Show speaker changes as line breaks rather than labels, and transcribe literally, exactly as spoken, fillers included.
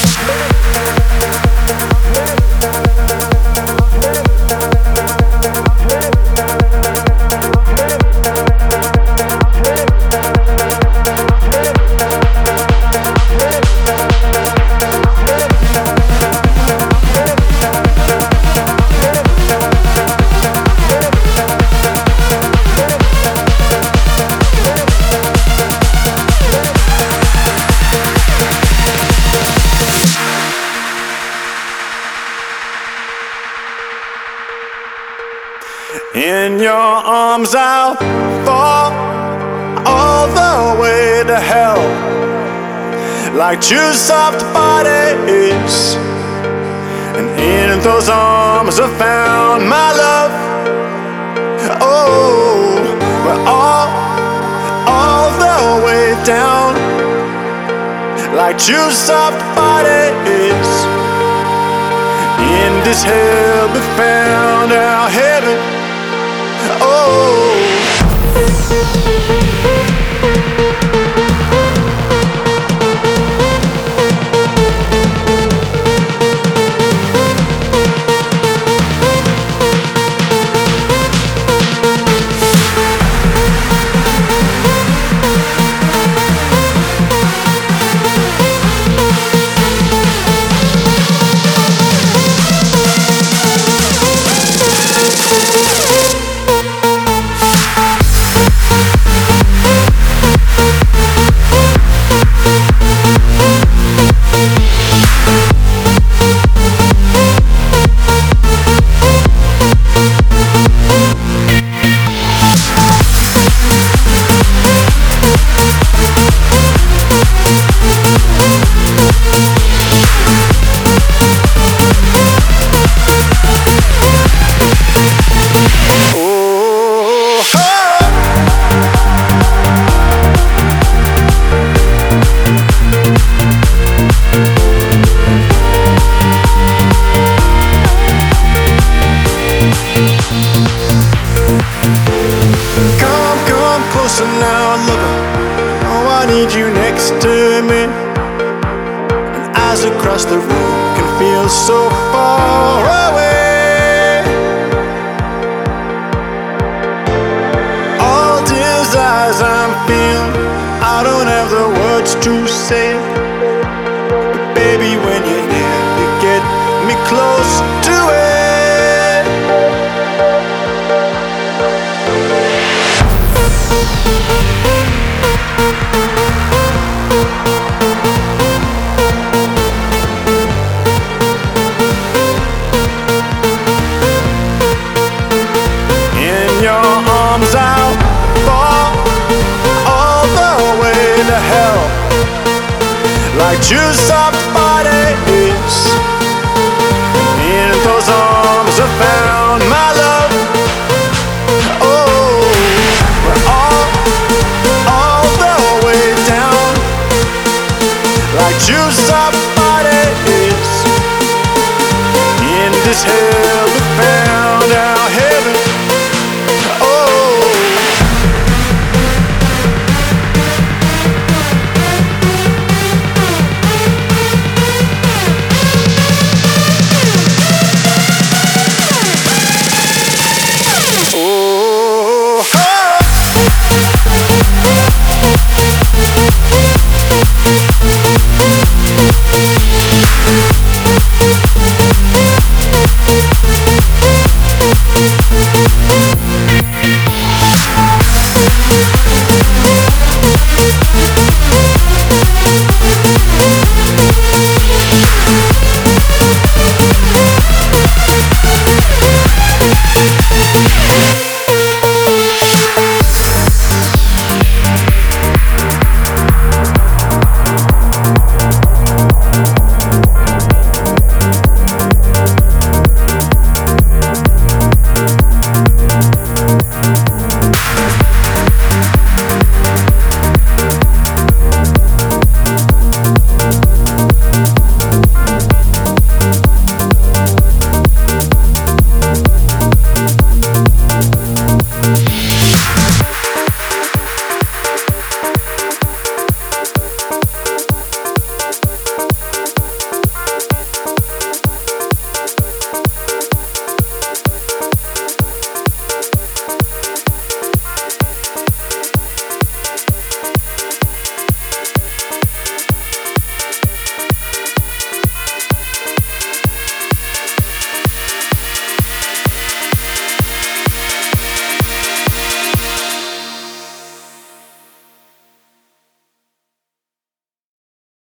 In your arms I'll fall all the way to hell, like two soft bodies, and in those arms I found my love. Oh, we're all, all the way down, like two soft bodies. In this hell we found our heaven. Oh, so now look up, oh I need you next to me. And eyes across the room can feel so far away. All desires I'm feeling, I don't have the words to say, but baby when you're near, you get me close to it. In your arms I'll fall all the way to hell, like two soft bodies. In those arms I found my love. Oh, we're all, all the way down, like two soft bodies. In this hell